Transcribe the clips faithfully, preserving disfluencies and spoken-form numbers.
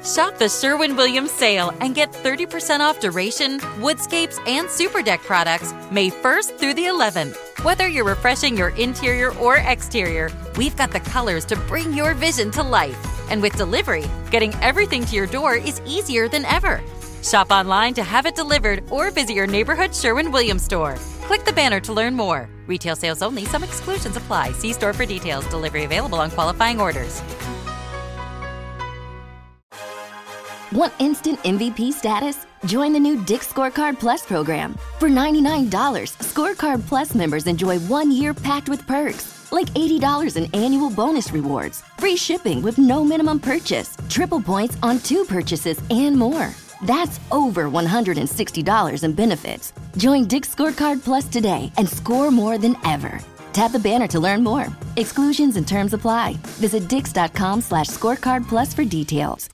Shop the Sherwin-Williams sale and get thirty percent off Duration, Woodscapes, and Super Deck products May first through the eleventh. Whether you're refreshing your interior or exterior, we've got the colors to bring your vision to life. And with delivery, getting everything to your door is easier than ever. Shop online to have it delivered or visit your neighborhood Sherwin-Williams store. Click the banner to learn more. Retail sales only. Some exclusions apply. See store for details. Delivery available on qualifying orders. Want instant M V P status? Join the new Dick's Scorecard Plus program. For ninety-nine dollars, Scorecard Plus members enjoy one year packed with perks, like eighty dollars in annual bonus rewards, free shipping with no minimum purchase, triple points on two purchases, and more. That's over one hundred sixty dollars in benefits. Join Dick's Scorecard Plus today and score more than ever. Tap the banner to learn more. Exclusions and terms apply. Visit dix.com slash scorecard plus for details.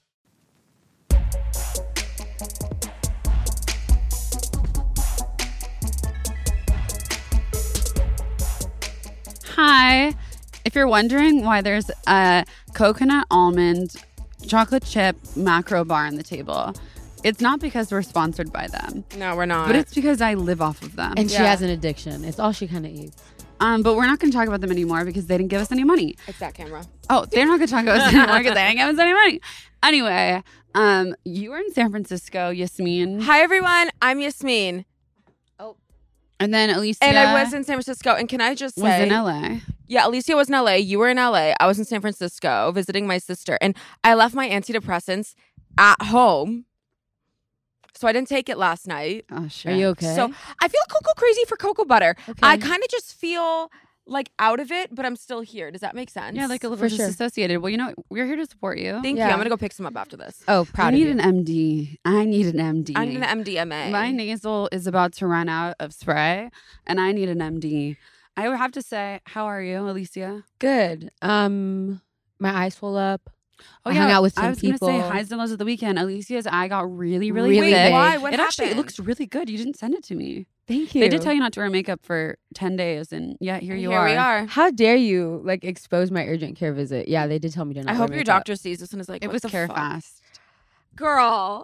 Hi. If you're wondering why there's a coconut almond chocolate chip macro bar on the table, it's not because we're sponsored by them. No, we're not. But it's because I live off of them. And she Yeah. has an addiction. It's all she kind of eats. Um, but we're not going to talk about them anymore because they didn't give us any money. It's that camera. Oh, they're not going to talk about us anymore because they didn't give us any money. Anyway, um, you were in San Francisco, Yasmin. Hi, everyone. I'm Yasmin. And then Alicia And I was in San Francisco. And can I just say... was in L A. Yeah, Alicia was in L A. You were in L A. I was in San Francisco visiting my sister. And I left my antidepressants at home. So I didn't take it last night. Oh, shit. Are you okay? So I feel cocoa crazy for cocoa butter. Okay. I kind of just feel like out of it, but I'm still here. Does that make sense? Yeah, like a little For sure. disassociated. Well, you know, we're here to support you. Thank Yeah. you. I'm going to go pick some up after this. Oh, I proud need of you. an M D. I need an M D. I need an M D M A. My nasal is about to run out of spray, and I need an M D. I would have to say, how are you, Alicia? Good. Um, my eyes full up. Oh I yeah, hung out with some I was people. gonna say highs and lows of the weekend. Alicia's eye got really, really, Really thick. big. Why? What it happened? actually it looks really good. You didn't send it to me. Thank you. They did tell you not to wear makeup for ten days, and yet here you Here are. we are. How dare you like expose my urgent care visit? Yeah, they did tell me to not I wear hope your makeup. doctor sees this and is like, It what was the Care fuck? Fast. Girl,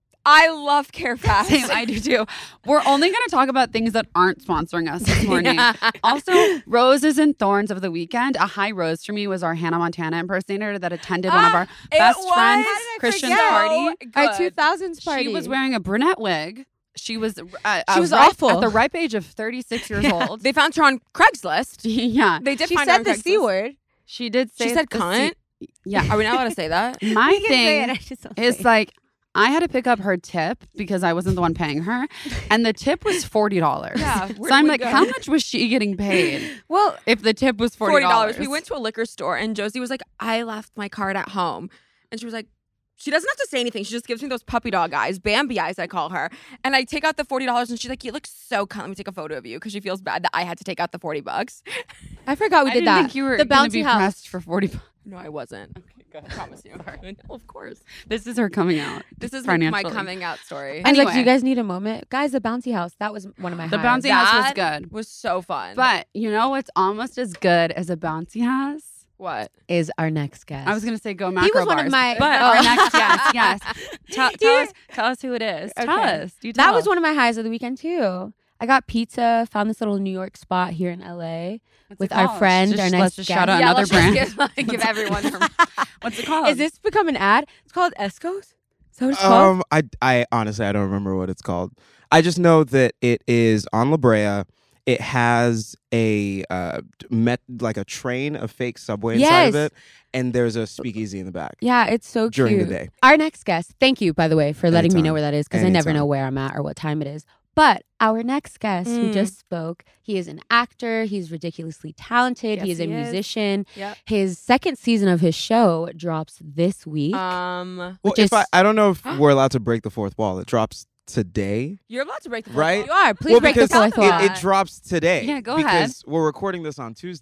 I love Care Fast. Same, I do too. We're only going to talk about things that aren't sponsoring us this morning. Also, Roses and Thorns of the weekend. A high rose for me was our Hannah Montana impersonator that attended one of our it best was? friends, How did I Christian's forget? party. Our Good. two thousands party. She was wearing a brunette wig. She was uh, She uh, was ripe- awful. at the ripe age of thirty-six years old. They found her on Craigslist. yeah, They did She find her said on the Craigslist. C word. she did say She said the cunt? C- yeah, Are we not allowed to say that? my thing I just don't is say it. like I had to pick up her tip because I wasn't the one paying her, and the tip was forty dollars. Yeah, so where I'm did we like, go? how much was she getting paid Well, if the tip was forty Forty dollars? dollars. We went to a liquor store and Josie was like, I left my card at home. And she was like, she doesn't have to say anything. She just gives me those puppy dog eyes, Bambi eyes, I call her. And I take out the forty dollars and she's like, you look so cunt. Let me take a photo of you because she feels bad that I had to take out the forty bucks. I forgot we I did didn't that. think you were the going to bouncy be house. pressed for forty bucks. No, I wasn't. Okay, good. I promise you. No, of course. This is her coming out. This is my financially. coming out story. I was like, Anyway. do you guys need a moment? Guys, the bouncy house. That was one of my The highlights. bouncy house was That good. was so fun. But you know what's almost as good as a bouncy house? what? is our next guest. I was going to say go macro He was one of bars, my- but Oh. our next guest, yes. Tell, tell He- us, tell us who it is. Tell Okay. us. You That tell. was one of my highs of the weekend too. I got pizza, found this little New York spot here in L A What's with it our called? friend, Just- our let's next just guest. shout out Yeah, another let's just brand. give, like, give everyone her- What's it called? Is this become an ad? It's called Escos. Is that what it's called? Um, I, I honestly, I don't remember what it's called. I just know that it is on La Brea. It has a uh, met like a train of fake subway inside of Yes. it, and there's a speakeasy in the back. Yeah, it's so During the cute. day. Our next guest, thank you, by the way, for letting me Anytime. know where that is because I never Anytime. know where I'm at or what time it is. But our next guest who Mm. just spoke, he is an actor. He's ridiculously talented. he Yes, is a he is. musician. Yep. His second season of his show drops this week. Um, Well, Which if is- I, I don't know if we're allowed to break the fourth wall. It drops today, you're allowed to break the fourth Right? wall. you are. Please well, break because the fourth Tell them wall. it, it drops today. Yeah, go because ahead. we're recording this on Tuesday.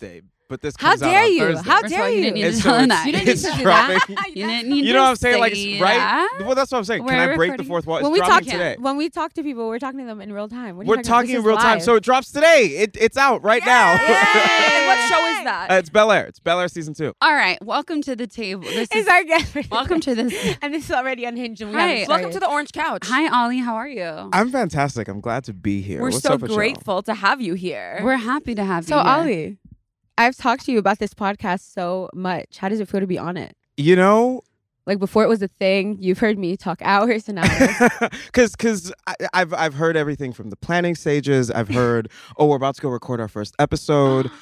but this How comes out dare on you? Thursday. How First of dare all, you you? didn't need And to so tell them it's, that. You didn't need it's to do dropping. that. You didn't need You to know what I'm saying? Like, say right? that. Well, that's what I'm saying. We're Can I break the recording- fourth wall? It's When we dropping talk today. when we talk to people, we're talking to them in real time. What are you We're talking, about? talking This in is real time, live. so it drops today. It, it's out right now. And what show is that? Uh, it's Bel Air. It's Bel Air season two. All right, welcome to the table. This It's is our guest. welcome to this. and this is already unhinged. And we Hi. haven't Welcome to started. the Orange Couch. Hi, Ollie. How are you? I'm fantastic. I'm glad to be here. We're What's so up with y'all? grateful to have you here. We're happy to have So you here. Ollie, I've talked to you about this podcast so much. How does it feel to be on it? You know, Like before it was a thing, you've heard me talk hours and hours. because because I've I've heard everything from the planning stages. I've heard, oh, we're about to go record our first episode.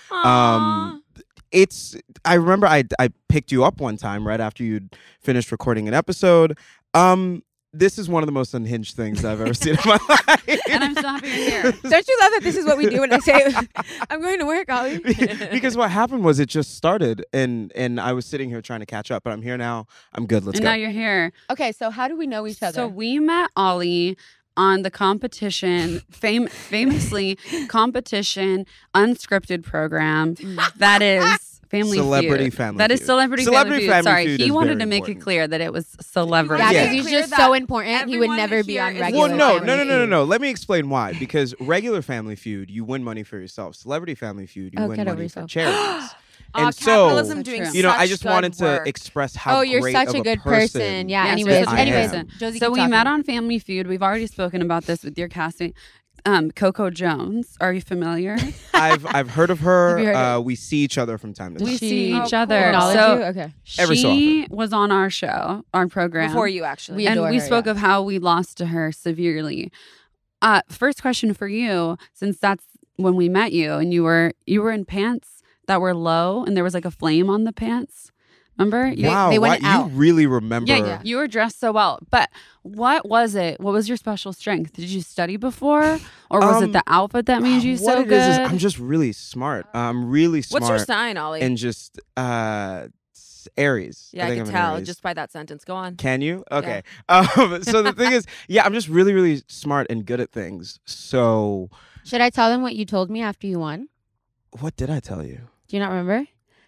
Um, it's I remember I I picked you up one time right after you'd finished recording an episode. Um, this is one of the most unhinged things I've ever seen in my life. And I'm so happy you're here. Don't you love that this is what we do when I say I'm going to work, Ollie? Because what happened was it just started and and I was sitting here trying to catch up, but I'm here now. I'm good. Let's and go. now you're here. Okay, so how do we know each other? So we met Ollie on the competition, fam- famously competition unscripted program that is Family Celebrity Feud. Family That is Feud. Celebrity, Celebrity Family Feud. Family Sorry, Feud he is wanted very to make important. it clear that it was celebrity. yeah, Yeah. because he's Clear just that so important. He would everyone never be here on is- regular. Well, no, Family no, no, no, no, Feud. no. Let me explain why. Because regular Family Feud, you win money for yourself. Celebrity Family Feud, you Oh, win get over money for yourself. charities. Aw, and so, capitalism doing true. you know, I such just good wanted work. to express how Oh, you're great such of a good person. person. Yeah. Yes, anyways, yes, I anyways, am. Josie, So keep we talking. met on Family Feud. We've already spoken about this with your casting. Um, Coco Jones. Are you familiar? I've I've heard of her. Have you heard uh, we see each other from time to we time. see she each Oh, other. cool. Acknowledge So you? Okay. Every so she was on our show, our program. Before you, actually. We and adore we her, spoke yeah. of how we lost to her severely. Uh, first question for you, since that's when we met you, and you were you were in pants that were low, and there was like a flame on the pants. Remember? You- Wow, they went why- out. you really remember? Yeah, yeah, you were dressed so well. But what was it? What was your special strength? Did you study before, or was Um, it the outfit that made you what so it good? is, is I'm just really smart. I'm really smart. What's your sign, Ollie? And just uh, s- Aries. yeah, I, think can I'm an tell Aries. just by that sentence. Go on. Can you? Okay. Um, so the thing is, yeah, I'm just really, really smart and good at things. So Should I tell them what you told me after you won? what did I tell you? Do you not remember?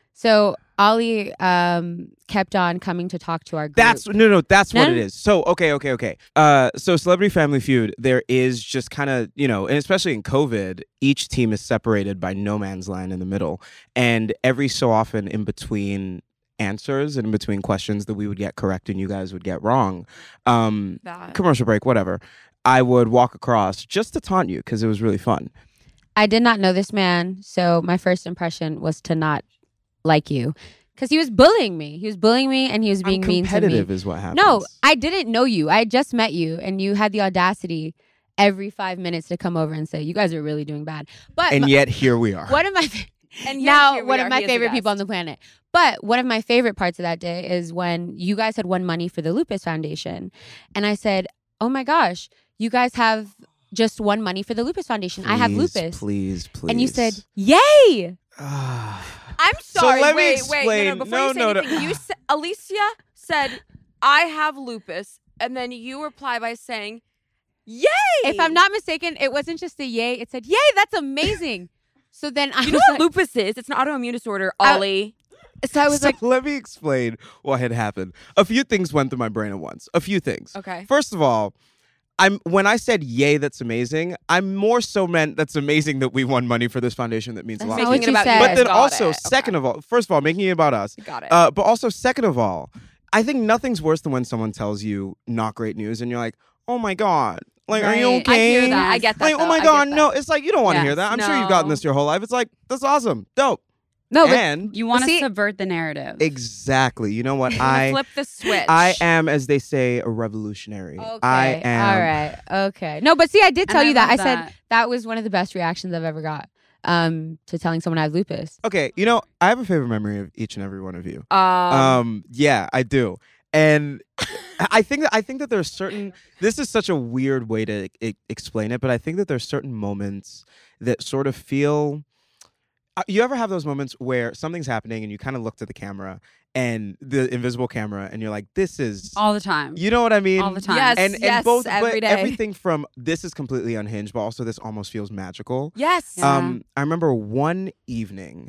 So Ollie um, kept on coming to talk to our group. That's no, no. That's No, what no. it is. So okay, okay, okay. Uh, so Celebrity Family Feud, there is just kind of you know, and especially in COVID, each team is separated by no man's land in the middle, and every so often in between answers and in between questions that we would get correct and you guys would get wrong, um, That. commercial break, whatever. I would walk across just to taunt you because it was really fun. I did not know this man, so my first impression was to not like you because he was bullying me. He was bullying me, and he was being I'm mean to competitive me. is what happens. No, I didn't know you. I had just met you, and you had the audacity every five minutes to come over and say, "You guys are really doing bad." But and my- yet here we are. one of my And yet now here we one are. of my He is the favorite people on guest. the planet. But one of my favorite parts of that day is when you guys had won money for the Lupus Foundation, and I said, "Oh my gosh, you guys have just won money for the Lupus Foundation. I have Please, lupus." Please, please. And you said, "Yay!" Ah. I'm So sorry. let me wait, wait. No, explain. no, before No, you say no, no. anything, you sa- Alicia said, "I have lupus," and then you reply by saying, "Yay!" If I'm not mistaken, it wasn't just a yay. It said, "Yay, that's amazing." So then I you know was what like, lupus is? It's an autoimmune disorder, I- Ollie. so I was So like, let me explain what had happened. A few things went through my brain at once. A few things. Okay. First of all, I'm when I said yay, that's amazing. I'm more so meant that's amazing that we won money for this foundation. That means That's a lot. not to what me. you about said. But then Got also, it. second Okay. of all, first of all, making it about us. Got it. Uh, but also, second of all, I think nothing's worse than when someone tells you not great news and you're like, oh my god, like, are you Right. okay? I hear that. I get that. Like, though. oh my I get god, that. no. It's like you don't want to hear Yes. that. I'm sure you've gotten No. this your whole life. It's like that's awesome, dope. "No, but and You want to See- subvert the narrative. exactly. You know what? I'm gonna I flip the switch. I am, as they say, a revolutionary. okay, I am. all right, okay." No, but see, I did And tell I you that. I love said that. that was one of the best reactions I've ever got um, to telling someone I have lupus. Okay, you know, I have a favorite memory of each and every one of you. Um, Um, yeah, I do. And I think that I think that there's certain. This is such a weird way to e- explain it, but I think that there's certain moments that sort of feel. Uh, you ever have those moments where something's happening and you kind of look to the camera and the invisible camera, and you're like, "This is." all the time. You know what I mean? All the time. Yes, And and yes, both, every but day. everything from this is completely unhinged, but also this almost feels magical. yes. Yeah. Um, I remember one evening,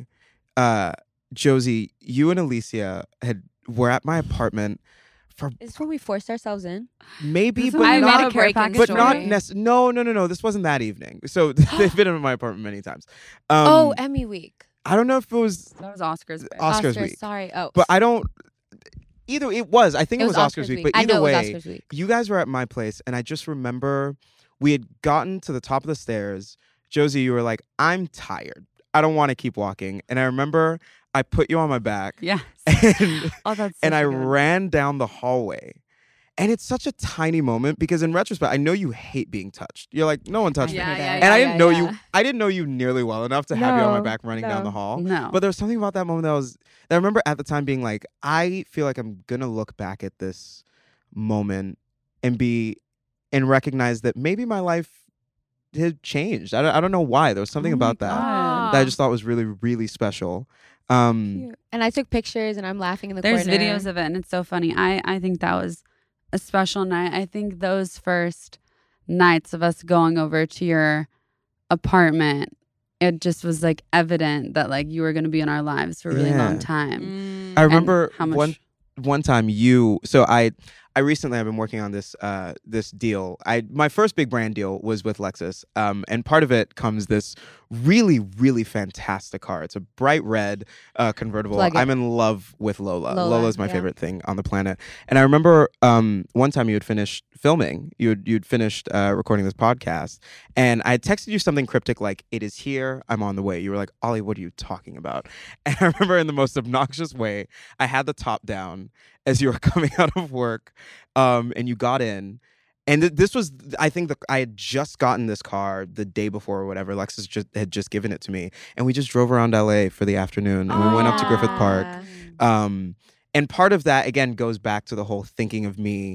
uh, Josie, you and Alicia had were at my apartment for Is this when we forced ourselves in? maybe, This is but when we not made a care break-in package but story. not nec- no no no no this wasn't that evening. So they've been in my apartment many times. Um, oh, Emmy week. I don't know if it was That was Oscars. Bear. Oscars week. Sorry. Oh, but I don't either it was I think it, was, Oscars, week, but I either know way it was Oscars week. you guys were at my place and I just remember we had gotten to the top of the stairs. Josie, you were like, I'm tired, I don't want to keep walking, and I remember I put you on my back Yes. and, Oh, that's and such I a good- ran down the hallway. And it's such a tiny moment because in retrospect, I know you hate being touched. You're like, no one touched Yeah, me. yeah, and I yeah, didn't know yeah. you. I didn't know you nearly well enough to have you on my No, back running down no. the hall. No. But there was something about that moment that was that I remember at the time being like, I feel like I'm gonna look back at this moment and be and recognize that maybe my life had changed. I don't, I don't know why. There was something Oh my about that God. that I just thought was really, really special. Um, And I took pictures and I'm laughing in the There's corner. videos of it, and it's so funny. I, I think that was a special night. I think those first nights of us going over to your apartment, it just was like evident that like you were going to be in our lives for a really Yeah. long time. Mm. I And remember how much one one time you so I I recently have been working on this uh this deal. I my first big brand deal was with Lexus. Um and part of it comes this really really fantastic car. It's a bright red uh convertible. Plug it. I'm in love with Lola. Lola, Lola's my yeah. favorite thing on the planet. And I remember um one time you had finished filming. You had you'd finished uh recording this podcast and I had texted you something cryptic like, it is here, I'm on the way. You were like, Ollie, what are you talking about? And I remember in the most obnoxious way, I had the top down as you were coming out of work, um, and you got in. And th- this was, I think, the, I had just gotten this car the day before or whatever. Lexus just had just given it to me, and we just drove around L A for the afternoon, and we went up to Griffith Park. Um, and part of that again goes back to the whole thinking of me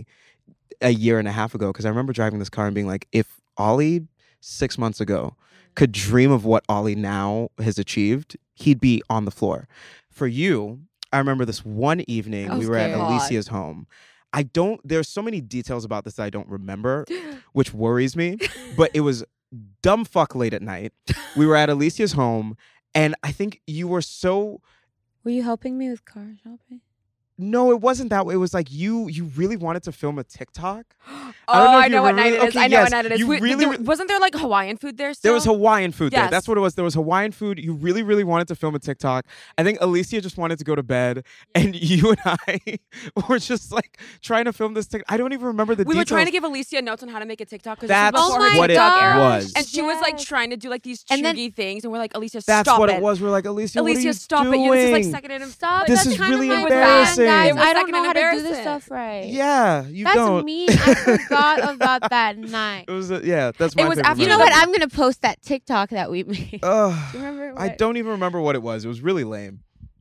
a year and a half ago, because I remember driving this car and being like, if Ollie six months ago could dream of what Ollie now has achieved, he'd be on the floor. For you, I remember this one evening Oh, we were at scared. Alicia's home. I don't, there's so many details about this that I don't remember, which worries me, but it was dumb fuck late at night. We were at Alicia's home, and I think you were so, Were you helping me with car shopping? no, it wasn't that way. It was like you, you really wanted to film a TikTok. Oh, I don't know if I you know what remember- night it is. okay, I know yes, what night it is. you We- really- there- wasn't there like Hawaiian food there still? There was Hawaiian food there. Yes. That's what it was. There was Hawaiian food. You really, really wanted to film a TikTok. I think Alicia just wanted to go to bed, and you and I were just like trying to film this TikTok. I don't even remember the We details. were trying to give Alicia notes on how to make a TikTok because That's this was Oh before her my what it TikTok era. was. And she was like Yes. trying to do like these And then- chuggy things, and we're like, Alicia, That's stop what it. it was. We're like, Alicia, what are Alicia, you stop doing? it. You this is like second and Stop. This That's is kind really of my embarrassing. bad, It guys. was I don't second know and how to do this embarrassing. stuff right. Yeah, you That's don't. mean. I forgot about that night. It was, a, yeah, that's my It was favorite after You know memory. what? I'm gonna post that TikTok that we made. Ugh, Do you remember? I what- don't even remember what it was. It was really lame.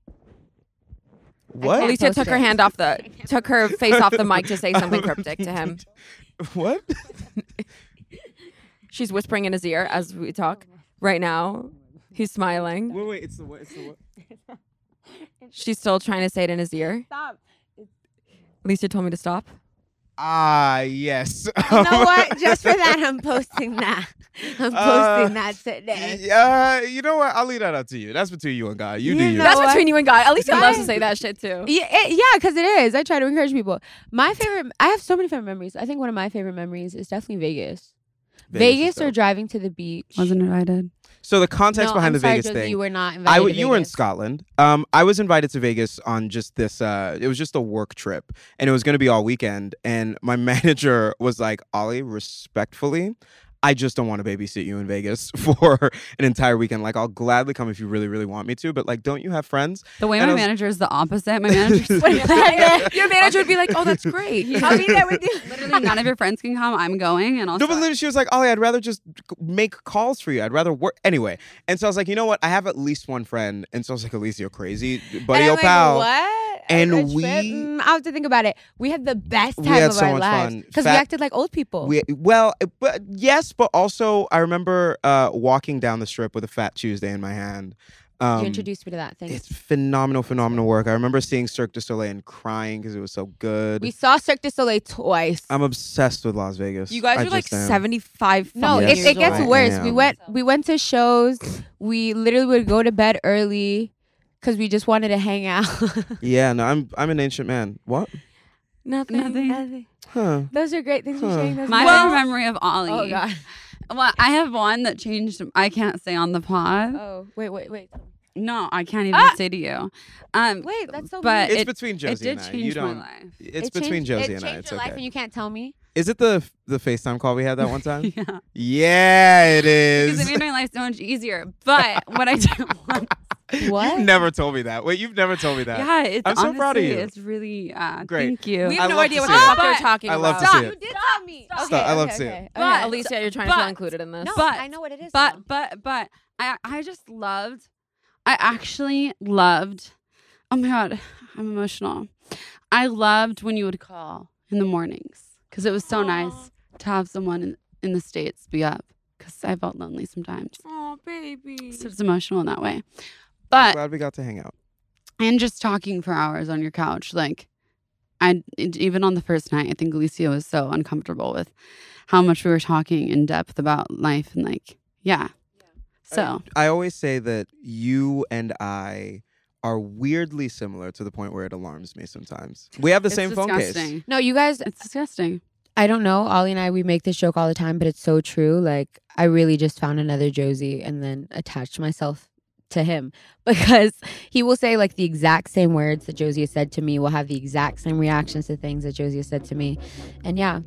What? can't Alicia post took her it. hand off the, took her face off the mic to say something cryptic to him. What? She's whispering in his ear as we talk right now. He's smiling. Wait, wait. It's the what? It's the what? She's still trying to say it in his ear. Stop. Alicia told me to stop. Ah, yes. You know what? Just for that, I'm posting that. I'm posting Uh, that today. Yeah, you know what? I'll leave that up to you. That's between you and God. You, You do you. know That's what? between you and God. Alicia Guys- loves to say that shit too. Yeah, it, yeah, because it is. I try to encourage people. My favorite. I have so many favorite memories. I think one of my favorite memories is definitely Vegas. Vegas, is or dope. driving to the beach. Wasn't invited. So the context no, behind I'm the sorry, Vegas Josie, thing. You were not invited. I w- to you were in Vegas. Scotland. Um, I was invited to Vegas on just this. Uh, it was just a work trip, and it was going to be all weekend. And my manager was like, "Ollie, respectfully, I just don't want to babysit you in Vegas for an entire weekend. Like, I'll gladly come if you really, really want me to. But like, don't you have friends?" The way And my I was- manager is the opposite. My manager's like, Your manager would be like, "Oh, that's great. I'll be there with you." literally none of your friends can come. I'm going, and also No, but literally, she was like, "Ollie, I'd rather just c- make calls for you. I'd rather work anyway." And so I was like, "You know what? I have at least one friend." And so I was like, "Alicia, you're crazy, buddy, And oh I'm like, pal." what? And A we- trip? Mm, I have to think about it. We had the best We time had of so our much lives fun. because we Fat- acted like old people. We well, but yes, but also I remember uh, walking down the strip with a Fat Tuesday in my hand. Um, you introduced me to that thing. It's phenomenal, phenomenal work. I remember seeing Cirque du Soleil and crying because it was so good. We saw Cirque du Soleil twice. I'm obsessed with Las Vegas. You guys I are like just am. seventy-five. No, Yes, it, it gets I worse. We am. went we went to shows. We literally would go to bed early. because we just wanted to hang out. Yeah, no, I'm I'm an ancient man. What? Nothing. Nothing. Huh. Those are great things Huh. you're saying. Those My are favorite great. memory of Ollie. Oh God. Well, I have one that changed. I can't say on the pod. Oh wait, wait, wait. No, I can't even Ah! say to you. Um, Wait, that's so. but It's it, between it Josie did and I. change You don't. my life. It's It between changed- Josie it and I. changed It's your life, okay. and you can't tell me. Is it the the FaceTime call we had that one time? Yeah, Yeah, it because is. it made my life so much easier. But what I did want, What? You've never told me that. Wait, you've never told me that. yeah, it's I'm so proud of honestly, you. It's really uh, Great. Thank you. We I have no love idea to what see the it. fuck they're But- talking I love about. to see You it. did tell me. Stop. Okay, I love okay, to see okay. it. Okay, Yeah, I'll- Alicia, you're trying but- to feel included in this. No, But- I know what it is. but now. but but I I just loved. I actually loved. Oh my god, I'm emotional. I loved when you would call in the mornings because it was so nice to have someone in, in the States be up because I felt lonely sometimes. Oh, baby. So it's emotional in that way. I'm But glad we got to hang out. and just talking for hours on your couch, like I even on the first night, I think Alicia was so uncomfortable with how much we were talking in depth about life and like yeah. So I always say that you and I are weirdly similar to the point where it alarms me sometimes. We have the it's same phone case. disgusting. no, you guys. It's disgusting. I don't know. Ollie and I, we make this joke all the time, but it's so true. Like, I really just found another Josie and then attached myself to him because he will say like the exact same words that Josie has said to me. Will have the exact same reactions to things that Josie has said to me, and yeah.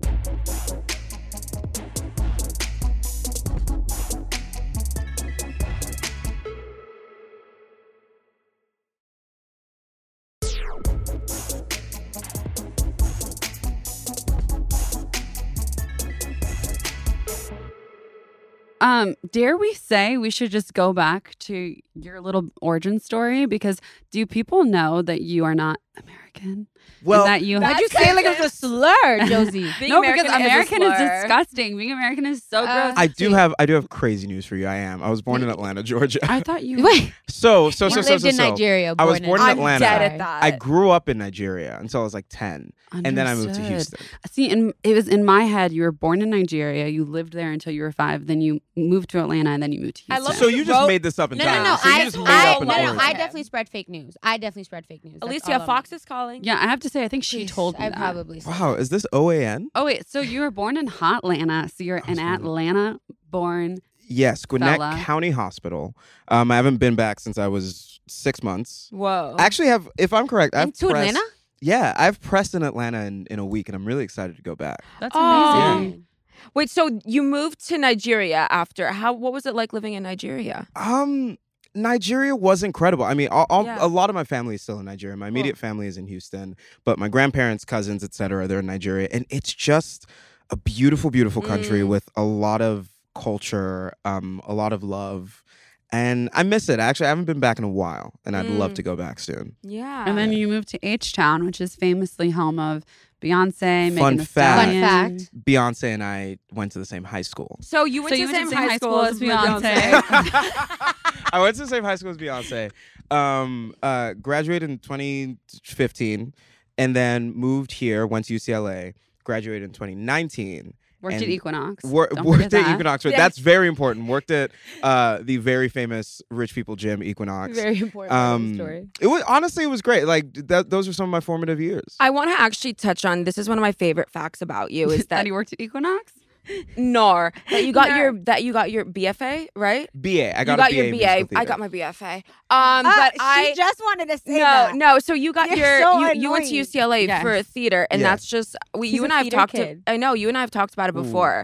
Um, dare we say we should just go back to your little origin story? Because do people know that you are not American? Well, and that you Why'd you say it like it was a slur, Josie? Being no, because American is a American is, slur. disgusting. Being American is so Uh, gross. I do have I do have crazy news for you. I am. I was born in Atlanta, Georgia. I thought you. Wait, So so you so so lived so. in so. Nigeria. I was born born in I'm Atlanta. dead at that. I grew up in Nigeria until I was like ten, and then I moved to Understood. Houston. See, in, it was in my head. You were born in Nigeria. You lived there until you were five. Then you moved to Atlanta, and then you moved to I Houston. love So you just wrote- made this up in No, time. no, no. So you I, just made I, up an no, no, origin. I definitely spread fake news. I definitely spread fake news. That's all Alicia, I'm- Fox is calling. yeah, I have to say, I think she Please, told me I that. probably said Wow, is this O A N? Oh wait, so you were born in Hotlanta. So you're an was born in- Atlanta-born. Yes, Gwinnett Fella. County Hospital. Um, I haven't been back since I was six months. Whoa. I actually have, if I'm correct, I've Into pressed, Atlanta? Yeah, I've pressed in Atlanta in, in a week, and I'm really excited to go back. That's Oh. amazing. Wait, so you moved to Nigeria after. How? What was it like living in Nigeria? Um, Nigeria was incredible. I mean, all, all, Yeah. a lot of my family is still in Nigeria. My immediate family is in Houston, but my grandparents, cousins, et cetera, they're in Nigeria, and it's just a beautiful, beautiful country Mm. with a lot of culture, um, a lot of love, and I miss it. Actually, I haven't been back in a while, and I'd love Mm. to go back soon. Yeah. And then you moved to H Town, which is famously home of Beyonce, Fun Megan Thee fact. Stallion. Fun fact. Beyonce and I went to the same high school. So you went So to you the went same high school as Beyonce. Beyonce. I went to the same high school as Beyonce. Um, uh, graduated in twenty fifteen, and then moved here. Went to U C L A. Graduated in twenty nineteen. Worked at And Equinox. Wor- Don't worked forget at that. Equinox. Yeah. That's very important. Worked at uh, the very famous rich people gym, Equinox. Very important Um, story. It was honestly, it was great. Like that, those were some of my formative years. I want to actually touch on this. Is one of my favorite facts about you is that that he worked at Equinox. Nor that you got Nor. your that you got your B F A, right? B A. I got, you got a B A your in B musical A. I theater. got my B F A. Um, Ah, but she I just wanted to say no that. no. So you got You're your so you, you went to annoying. U C L A Yes. for theater, and Yeah. that's just we. He's you a and I have theater talked. kid. To, I know you and I have talked about it Ooh. before.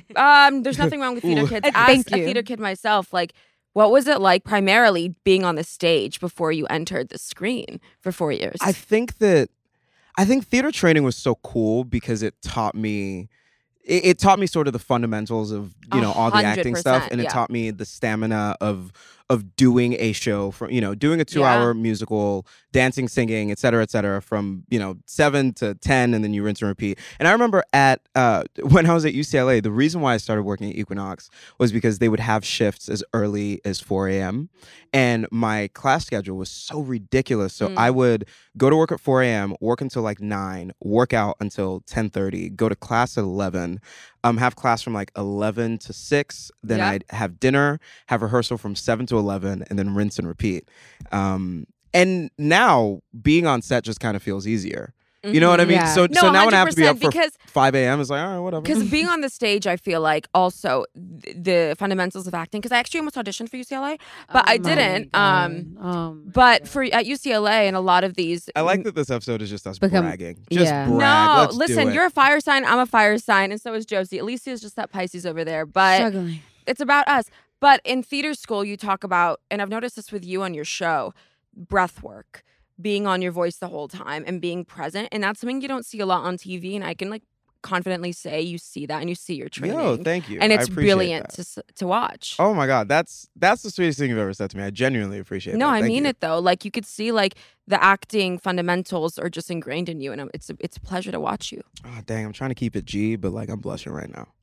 um, there's nothing wrong with theater Ooh. kids. As Thank a you. theater kid myself, like. What was it like primarily being on the stage before you entered the screen for four years? I think that I think theater training was so cool because it taught me it, it taught me sort of the fundamentals of you A know all the hundred acting stuff, percent, and it yeah. taught me the stamina of of doing a show from you know doing a two hour musical, dancing, singing, et cetera, et cetera, from you know seven to ten, and then you rinse and repeat. And I remember at uh, when I was at U C L A, the reason why I started working at Equinox was because they would have shifts as early as four a.m. and my class schedule was so ridiculous. So Mm. I would go to work at four a.m., work until like nine, work out until ten thirty, go to class at eleven, um, have class from like eleven to six. Then Yeah. I'd have dinner, have rehearsal from seven to eleven, and then rinse and repeat. Um, and now being on set just kind of feels easier. You know what I mean? Yeah. So, No, so now when I have to be up for one hundred percent, because five a.m., it's like, all right, whatever. because being on the stage, I feel like also th- the fundamentals of acting. Because I actually almost auditioned for U C L A, but I Oh my didn't. God. Um, Oh my but God. for at U C L A and a lot of these, I like that this episode is just us Become- bragging. Just yeah. brag. No, Let's do listen, it. you're a fire sign. I'm a fire sign, and so is Josie. Alicia is just that Pisces over there, but struggling. it's about us. But in theater school, you talk about, and I've noticed this with you on your show, breath work, being on your voice the whole time and being present. And that's something you don't see a lot on T V. And I can like confidently say you see that and you see your training. Yo, thank you. and I it's appreciate brilliant that. to s- to watch. Oh my God, that's that's the sweetest thing you've ever said to me. I genuinely appreciate no, that. I Thank mean you. it though. Like you could see like the acting fundamentals are just ingrained in you. And it's a, it's a pleasure to watch you. Oh, dang, I'm trying to keep it G, but like I'm blushing right now.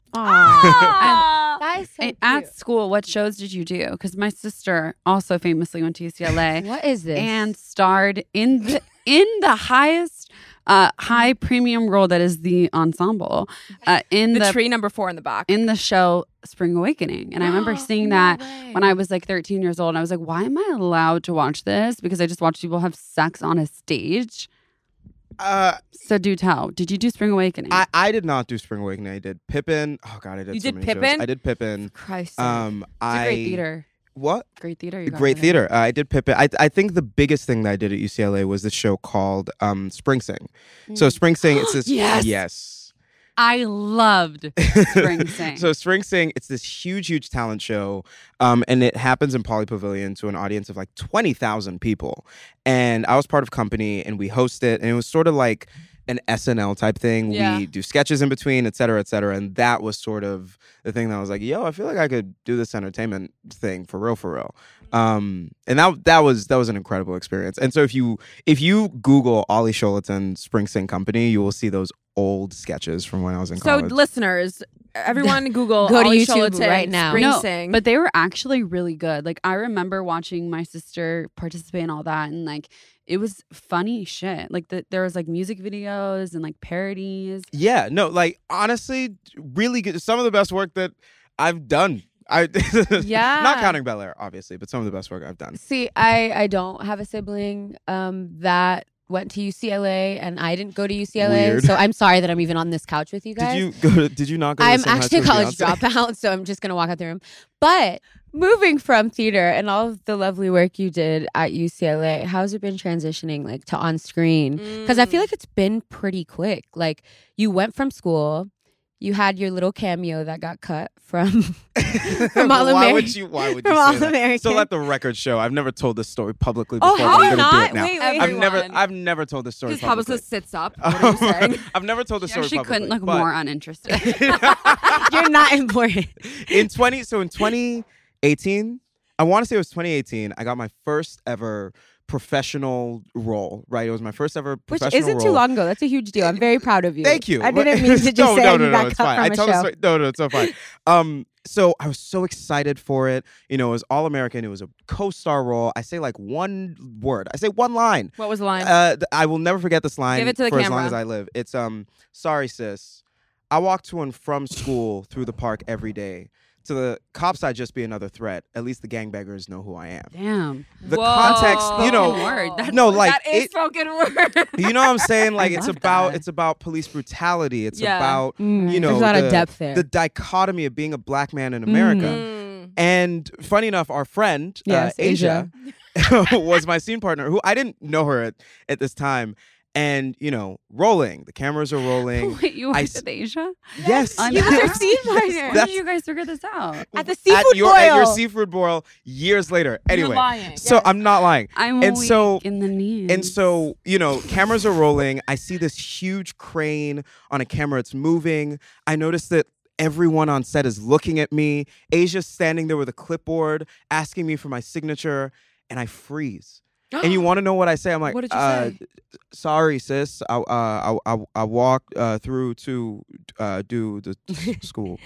That is so And at cute. school, what shows did you do? Because my sister also famously went to U C L A What is this? and starred in the in the highest uh, high premium role that is the ensemble uh, in The, the, tree number four in the back. in the show Spring Awakening. And I remember seeing that when I was like thirteen years old. And I was like, why am I allowed to watch this? Because I just watched people have sex on a stage. Uh, So do tell. Did you do Spring Awakening? I, I did not do Spring Awakening. I did Pippin. Oh God, I did You so did many shows. Pippin? I did Pippin. Christ. Um, it's I a great theater. What? Great theater. You got Great over theater. Uh, I did Pippin. I I think the biggest thing that I did at U C L A was this show called um Spring Sing. So Spring Sing, it's this Yes. yes. I loved Spring Sing. So Spring Sing, it's this huge, huge talent show, um, and it happens in Poly Pavilion to an audience of like twenty thousand people. And I was part of company, and we host it, and it was sort of like an S N L type thing. Yeah. We do sketches in between, et cetera, et cetera. And that was sort of the thing that I was like, yo, I feel like I could do this entertainment thing for real, for real. Um, and that that was that was an incredible experience. And so if you if you Google Ollie Sholaton Spring Sing Company, you will see those old sketches from when I was in So college. listeners, everyone Google Go to Ollie YouTube Sholaton, right now. Spring No, Sing. but they were actually really good. Like I remember watching my sister participate in all that, and like it was funny shit. Like the, there was like music videos and like parodies. Yeah, no, like honestly, really good. Some of the best work that I've done. I Yeah. not counting Bel Air, obviously, but some of the best work I've done. See, I I don't have a sibling um that went to U C L A, and I didn't go to U C L A. Weird. So I'm sorry that I'm even on this couch with you guys. Did you go? To, did you not go? To I'm the same high actually a school college as Beyonce? dropout, so I'm just gonna walk out the room. But moving from theater and all of the lovely work you did at U C L A, how's it been transitioning like to on screen? Because I feel Mm. like it's been pretty quick. Like you went from school, you had your little cameo that got cut from from All why Ameri- would you? Why would from you All say that? American. So let the record show. I've never told this story publicly Oh, before. have but you I'm gonna do not? it now. Wait, wait, I've never. everyone. I've never told this story His publicly. publicist sits up. What are you saying? I've never told this She story actually publicly. couldn't look but more uninterested. You're not important. in twenty so in twenty eighteen, I want to say it was twenty eighteen, I got my first ever professional role, right? It was my first ever Which professional isn't role. too long ago. That's a huge deal. I'm very proud of you. Thank you. I didn't mean to just no, say no, you no, got no, it's cut fine. from I a tell the show. story. No, no, it's so fine. Um, so I was so excited for it. You know, it was All American. It was a co-star role. I say like one word. I say one line. What was the line? Uh, th- I will never forget this line Give it to the for as camera. long as I live. It's um, sorry sis, I walk to and from school through the park every day. To the cops, I'd just be another threat. At least the gangbangers know who I am. Damn. The Whoa. context, you know, Spoken word. That's- no, like that is it, spoken word. you know what I'm saying? Like it's love about that. it's about police brutality. It's Yeah. about Mm, you know there's a lot the, of depth there. the dichotomy of being a black man in America. Mm. And funny enough, our friend Yes, uh, Asia, was my scene partner, who I didn't know her at, at this time. And you know, rolling. The cameras are rolling. Wait, you I worked s- with Asia? Yes, On He was your that? scene partner. When That's- did you guys figure this out? At the seafood at your, at your boil. seafood boil years later. Anyway, You're lying. so I'm not lying. I'm And weak so- in the knees. And so, you know, cameras are rolling. I see this huge crane on a camera. It's moving. I notice that everyone on set is looking at me. Asia's standing there with a clipboard asking me for my signature, and I freeze. And you want to know what I say? I'm like, What did you uh, say? sorry, sis. I, uh, I, I, I walked uh, through to uh, do the school.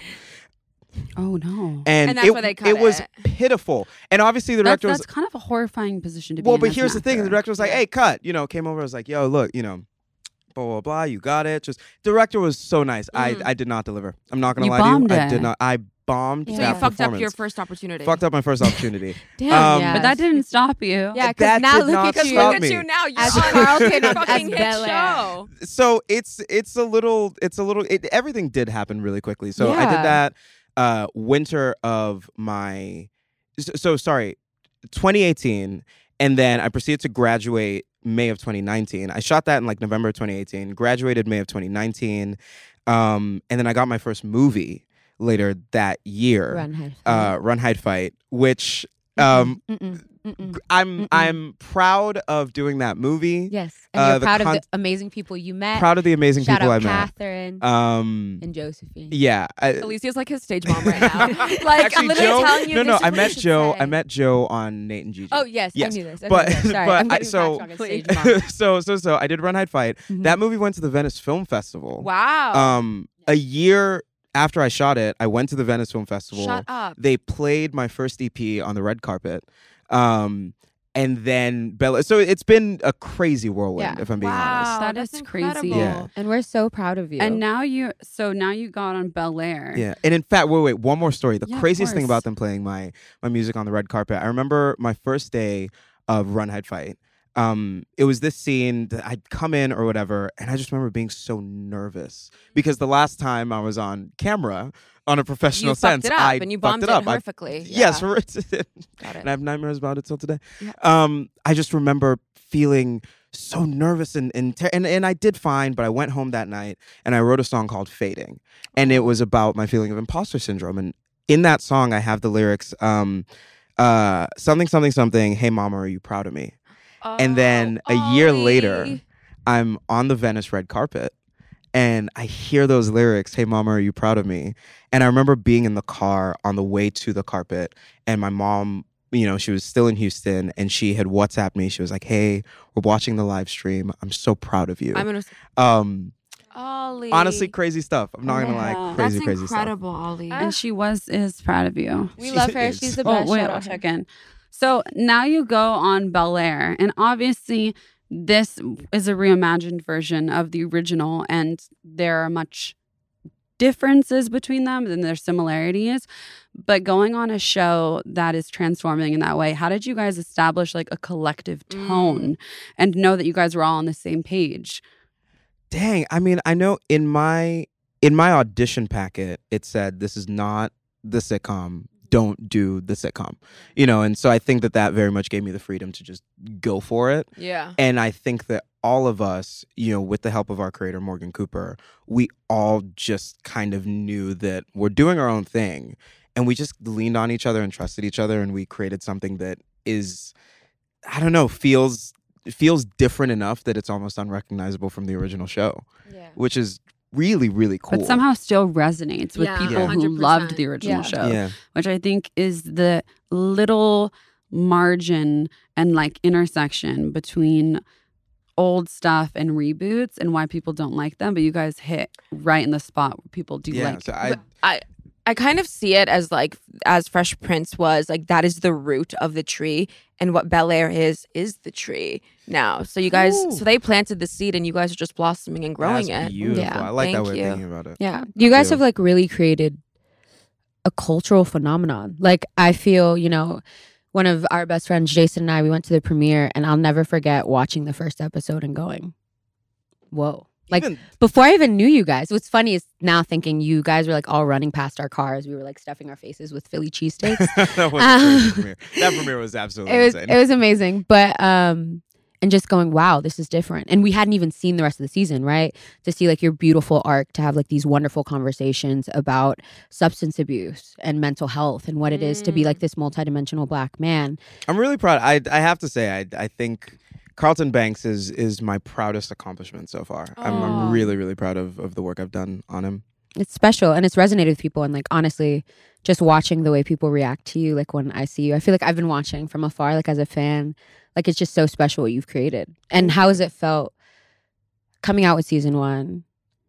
oh no. And, And that's it, why they cut it was it. pitiful. And obviously the That's, director was that's kind of a horrifying position to be well, in but as here's an the thing: the actor. director was like, "Hey, cut!" You know, came over. Was like, "Yo, look, you know, blah blah blah. You got it. Just director was so nice. Mm. I I did not deliver. I'm not gonna You lie to bombed you. I it. did not. I bombed Yeah. So that you fucked up performance. your first opportunity. Fucked up my first opportunity. Damn, Um, yeah. But that didn't stop you. Yeah, because That now did look not at Because you. stop look at me. you now. You're As on Carlton a of- fucking as hit Bel Air. show. So it's it's a little it's a little it, everything did happen really quickly. So I Yeah. did that uh winter of my so, so sorry, twenty eighteen, and then I proceeded to graduate May of twenty nineteen. I shot that in like November of twenty eighteen, graduated May of twenty nineteen, um, and then I got my first movie later that year, Run, hide, uh, Run, Hide, Fight, which um, Mm-mm, mm-mm. I'm Mm-mm. I'm proud of doing that movie. Yes, and Uh, you're the proud con- of the amazing people you met. Proud of the amazing Shout people out I met. Catherine Um, and Josephine. yeah. I, Alicia's like his stage mom right now. Like Actually, literally Joe, telling you. no, this no. is I what met you should Joe. say. I met Joe on Nate and Gigi. Oh yes, Yes. I knew this. Okay, But- good. Sorry, but I'm I- getting so- backtracked on stage mom. so so so I did Run, Hide, Fight. Mhm. That movie went to the Venice Film Festival. Wow. Um, a year after I shot it, I went to the Venice Film Festival. Shut up. They played my first E P on the red carpet. Um, and then Bella. So it's been a crazy whirlwind, Yeah. if I'm being wow. honest. That that's is crazy. incredible. Yeah. And we're so proud of you. And now you, so now you got on Bel Air. Yeah, and in fact, wait, wait, one more story. The Yeah, of craziest thing course. about them playing my my music on the red carpet. I remember my first day of Run, Hide, Fight. Um, it was this scene that I'd come in or whatever, and I just remember being so nervous because the last time I was on camera on a professional You sense, fucked it up I and you fucked bombed it up. I- perfectly. Yes, Yeah. for it. Got and it. I have nightmares about it till today. Yeah. Um, I just remember feeling so nervous and and, ter- and and I did fine, but I went home that night and I wrote a song called "Fading," and it was about my feeling of imposter syndrome. And in that song, I have the lyrics, um, uh, something, something, something. Hey, mama, are you proud of me? And then Oh, a year Ollie. later, I'm on the Venice red carpet and I hear those lyrics, Hey mama, are you proud of me? And I remember being in the car on the way to the carpet and my mom, you know, she was still in Houston and she had WhatsApped me. She was like, hey, we're watching the live stream. I'm so proud of you. I'm gonna. um, Ollie. honestly, crazy stuff. I'm not gonna Yeah. lie, crazy, That's crazy incredible, Ollie. And she was, is proud of you. we She love her. is. She's the Oh, best. wait, Shout I'll out her. check in. So now you go on Bel Air, and obviously this is a reimagined version of the original, and there are much differences between them than their similarities. But going on a show that is transforming in that way, how did you guys establish like a collective tone and know that you guys were all on the same page? Dang, I mean, I know in my in my audition packet it said this is not the sitcom. Don't do the sitcom, you know. And so I think that that very much gave me the freedom to just go for it. yeah. And I think that all of us, you know, with the help of our creator Morgan Cooper, we all just kind of knew that we're doing our own thing, and we just leaned on each other and trusted each other, and we created something that is, I don't know, feels feels different enough that it's almost unrecognizable from the original show, Yeah. which is really, really cool. But somehow still resonates with Yeah. people Yeah. who one hundred loved percent. the original Yeah. show. yeah, Which I think is the little margin and like intersection between old stuff and reboots and why people don't like them. But you guys hit right in the spot where people do yeah. like. So I, But I I kind of see it as like as Fresh Prince was like that is the root of the tree, and what Bel Air is is the tree now. So you guys, Ooh. so they planted the seed, and you guys are just blossoming and growing that's it. beautiful. Yeah. I like that Thank way of you. thinking about it. Yeah. You guys Yeah. have like really created a cultural phenomenon. Like I feel, you know, one of our best friends, Jason and I, we went to the premiere and I'll never forget watching the first episode and going, whoa. Like Even- before I even knew you guys, what's funny is now thinking you guys were like all running past our cars. We were like stuffing our faces with Philly cheesesteaks. that was a Um, crazy premiere. That premiere was absolutely it was insane. it was amazing. But um and just going, wow, this is different. And we hadn't even seen the rest of the season, right? To see like your beautiful arc, to have like these wonderful conversations about substance abuse and mental health and what it is to be Mm. like this multidimensional black man. I'm really proud. I I have to say, I I think Carlton Banks is is my proudest accomplishment so far. I'm, Aw. I'm really really proud of of the work I've done on him. It's special and it's resonated with people. And like honestly, just watching the way people react to you, like when I see you, I feel like I've been watching from afar, like as a fan. Like it's just so special what you've created. And how has it felt coming out with season one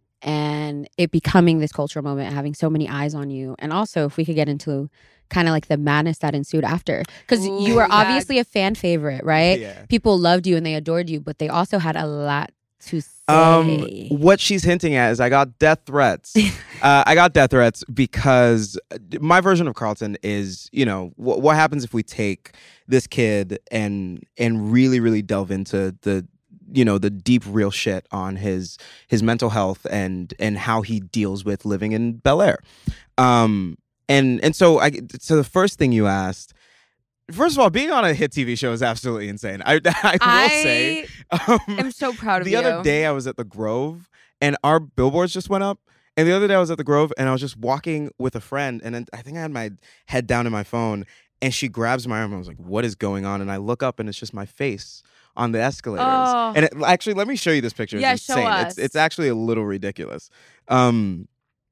and it becoming this cultural moment, having so many eyes on you? And also, if we could get into kind of like the madness that ensued after, because you Ooh, were yeah. obviously a fan favorite, right? Yeah. People loved you and they adored you, but they also had a lot to say? Um, what she's hinting at is I got death threats. uh, I got death threats because my version of Carlton is, you know, wh- what happens if we take this kid and and really, really delve into the, you know, the deep, real shit on his his mental health and and how he deals with living in Bel Air. Um, and and so I so the first thing you asked. First of all, being on a hit T V show is absolutely insane. I, I will I say. Um, I'm so proud of the you. other day I was at the Grove and our billboards just went up. And the other day I was at the Grove and I was just walking with a friend and then I think I had my head down in my phone and she grabs my arm and I was like, what is going on? And I look up and it's just my face on the escalators. Oh. And it, actually, let me show you this picture. It's Yeah, show insane. us. It's, it's actually a little ridiculous. Um,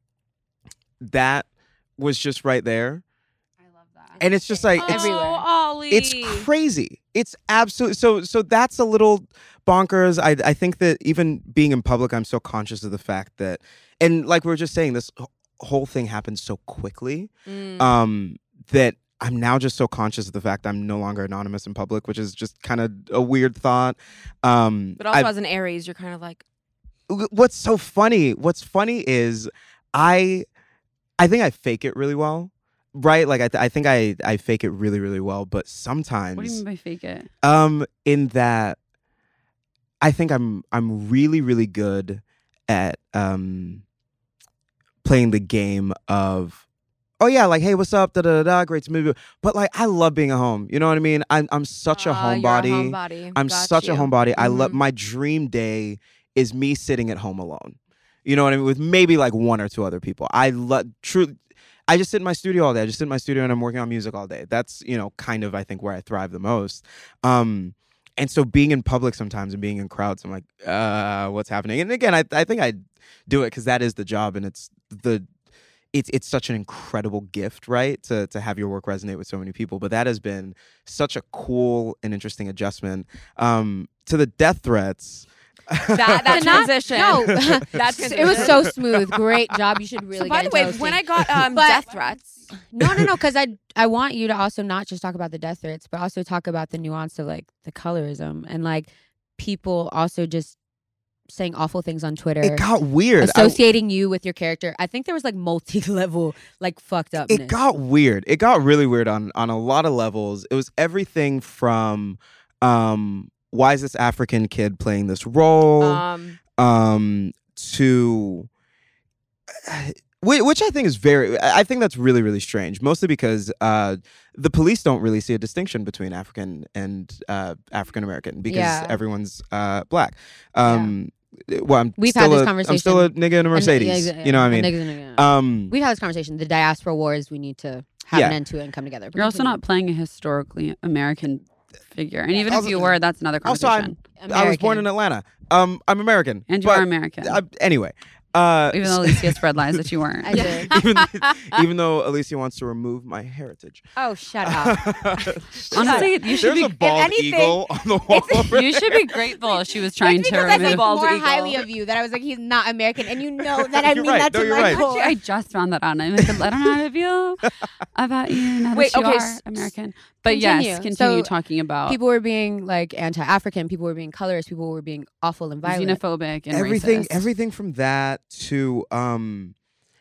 that was just right there. And it's just like oh, it's Ollie. it's crazy. It's absolutely so so that's a little bonkers. I I think that even being in public, I'm so conscious of the fact that, and like we were just saying, this whole thing happened so quickly Mm. um, that I'm now just so conscious of the fact I'm no longer anonymous in public, which is just kind of a weird thought. Um, But also I've- as an Aries, you're kind of like, what's so funny? What's funny is I I think I fake it really well. Right, like I, th- I think I, I fake it really, really well. But sometimes, What do you mean by fake it? um, in that, I think I'm I'm really, really good at um playing the game of, oh yeah, like hey, what's up? Da da da da. Great to meet you. But like, I love being at home. You know what I mean? I'm I'm such a "Ah, you're homebody. homebody. I'm Got such you." a homebody. I love Mhm. my dream day is me sitting at home alone. You know what I mean? With maybe like one or two other people. I love truly. I just sit in my studio all day. I just sit in my studio and I'm working on music all day. That's, you know, kind of, I think, where I thrive the most. Um, and so being in public sometimes and being in crowds, I'm like, uh, what's happening? And again, I, I think I do it because that is the job and it's the it's it's such an incredible gift, right? To to have your work resonate with so many people. But that has been such a cool and interesting adjustment. Um, to the death threats. That, that Not- transition. No, That's it was so smooth. Great job. You should really. So by get the way, into when hosting. I got um, But- death threats, No, no, no. Because I, I want you to also not just talk about the death threats, but also talk about the nuance of like the colorism and like people also just saying awful things on Twitter, It got weird. I- associating you with your character. I think there was like multi-level like fucked up. it got weird. It got really weird on on a lot of levels. It was everything from um why is this African kid playing this role um, um to whi- which I think is very I think that's really really strange, mostly because uh the police don't really see a distinction between African and uh African American because Yeah. everyone's uh black. Um well I'm We've still had this a, conversation. I'm still a nigga in a Mercedes. And- yeah, yeah, you know what I yeah, mean? niggas and niggas. Um We've had this conversation. The diaspora wars. We need to have Yeah. an end to it and come together. But You're also continue. not playing a historically American figure. And even Also- if you were, that's another also, conversation. I'm- I was born in Atlanta. Um, I'm American. and you but, are American. Uh, anyway, uh, even though Alicia spread lies that you weren't. I did. even, even though Alicia wants to remove my heritage. Oh, shut up. Honestly, you should There's a be bald anything, eagle on the wall. over you should be grateful she was trying It's to because I remove. think Bald more eagle. highly of you that I was like, he's not American, and you know that I You're mean right. that No, to you're my right. core. Actually, I just found that out. And I like, I don't know how to feel about you now Wait, that you okay, are s- American. But Continue. yes, continue So, talking about People were being like anti-African. People were being colorist. People were being awful and violent. xenophobic and everything, racist. everything from that to um,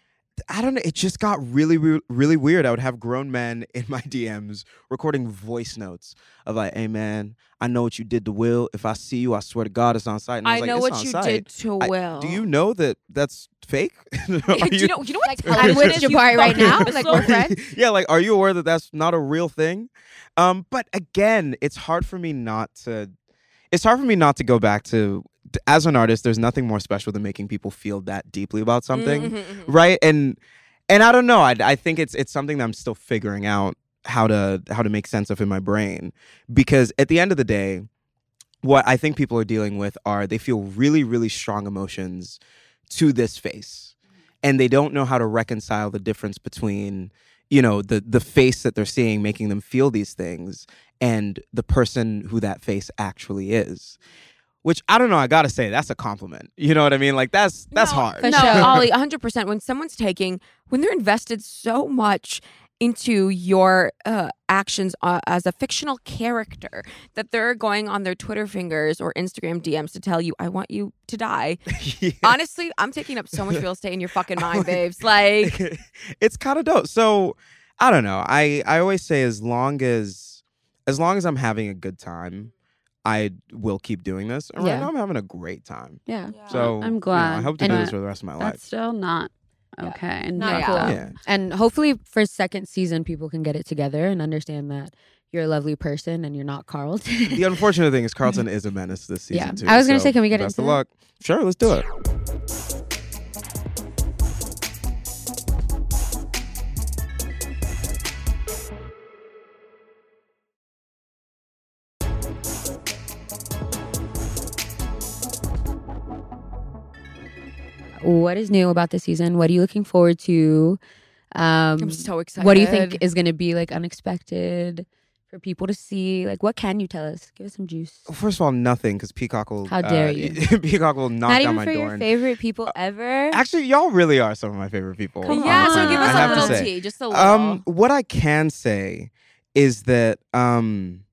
I don't know. It just got really, re- really weird. I would have grown men in my D Ms recording voice notes of like, "Hey man, I know what you did to Will. If I see you, I swear to God, it's on site." And I, I was know like, "It's what on you site." did to I- Will. Do you know that that's fake? Are do you know? You know what? Like, time I'm it with is, you Jabari right fucking now. Like, imbecile? we're friends. yeah, like, are you aware that that's not a real thing? Um, but again, it's hard for me not to. It's hard for me not to go back to. As an artist, there's nothing more special than making people feel that deeply about something, Mhm, mhm, mhm. right? And and I don't know. I I think it's it's something that I'm still figuring out how to how to make sense of in my brain, because at the end of the day, what I think people are dealing with are they feel really really strong emotions to this face, and they don't know how to reconcile the difference between, you know, the the face that they're seeing making them feel these things and the person who that face actually is. Which I don't know, I gotta say, that's a compliment. You know what I mean? Like that's that's No, hard. For no, sure. Ollie, one hundred percent. When someone's taking, when they're invested so much into your uh, actions uh, as a fictional character, that they're going on their Twitter fingers or Instagram D Ms to tell you, I want you to die. Yeah. Honestly, I'm taking up so much real estate in your fucking mind, babes. Like, it's kind of dope. So I don't know. I, I always say as long as as long as I'm having a good time, I will keep doing this. And right Yeah. now I'm having a great time. Yeah. So I'm you know, glad. I hope to And, do uh, this for the rest of my That's life. still not Yeah. okay. And Not fucked cool. up. Yeah. And hopefully for second season, people can get it together and understand that you're a lovely person and you're not Carlton. The unfortunate thing is Carlton is a menace this season Yeah. too. I was gonna so say, can we get best into of that? luck? Sure, let's do it. What is new about this season? What are you looking forward to? Um, I'm so excited. what do you think is going to be like unexpected for people to see? Like, what can you tell us? Give us some juice. First of all, nothing, because Peacock will. How dare uh, you. Peacock will knock Not down even my for door. your and- favorite people ever. Actually, y'all really are some of my favorite people. Come on Yeah, the so planet, give I us a have to little say. tea, just a little. Um, what I can say is that um,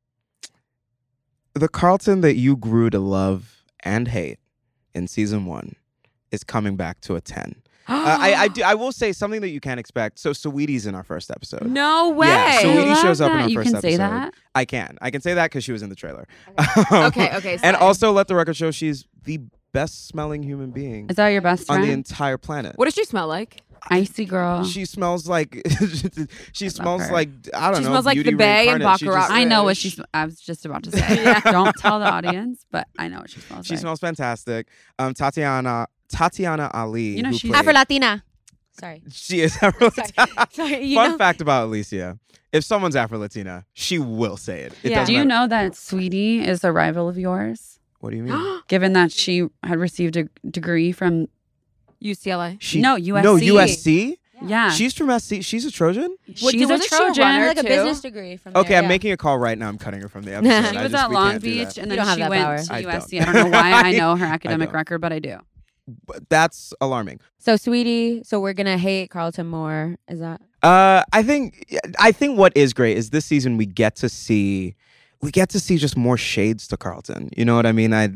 the Carlton that you grew to love and hate in season one is coming back to a ten. Uh, I I, do, I will say something that you can't expect. So Saweetie's in our first episode. No way. Yeah, so I Saweetie love shows up in that our you first can say episode. that. I can. I can say that because she was in the trailer. Okay, okay, And fine. also, let the record show she's the best smelling human being Is that your best on friend? the entire planet. What does she smell like? Icy girl. She smells like she smells her. like I don't She know. smells like the beauty Bay and reincarnate. She Baccarat just- I know what Rouge. she's. I was just about to say. Don't tell the audience, but I know what she smells She like. smells fantastic. Um, Tatiana Tatiana Ali. You know, who she's- played- Afro Latina. Sorry. She is Afro Sorry. Latina. Sorry. You Fun know? fact about Alicia: if someone's Afro Latina, she will say it. It Yeah. doesn't Do you matter. know that Sweetie is a rival of yours? What do you mean? Given that she had received a degree from U C L A. She No, U S C. No, U S C. yeah, She's from S C. She's a Trojan. What- she's a wasn't she a Trojan. runner? like a too? business degree from Okay, there, I'm yeah. making a call right now. I'm cutting her from the episode. She I was just- at we Long can't do Beach, that. and You then don't have she that went power. to I U S C. don't. I don't know why I know her academic don't. record, but I do. But that's alarming. So, sweetie, so we're gonna hate Carlton more. Is that? Uh, I think I think what is great is this season we get to see we get to see just more shades to Carlton. You know what I mean? I